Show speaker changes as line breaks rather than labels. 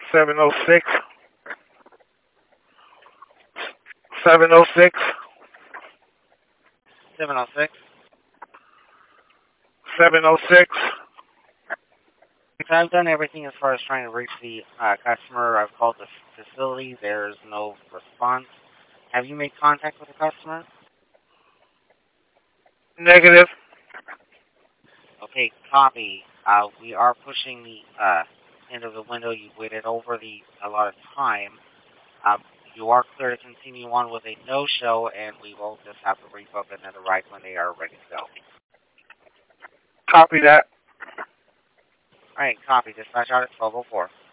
706. 706.
706.
706.
I've done everything as far as trying to reach the customer. I've called the facility. There's no response. Have you made contact with the customer?
Negative.
Okay, copy. We are pushing the end of the window. You've waited over the allotted time. Um, you are clear to continue on with a no-show, and we will just have to rebook another ride when they are ready to go.
Copy that.
All right, copy. Dispatch out at 12:04.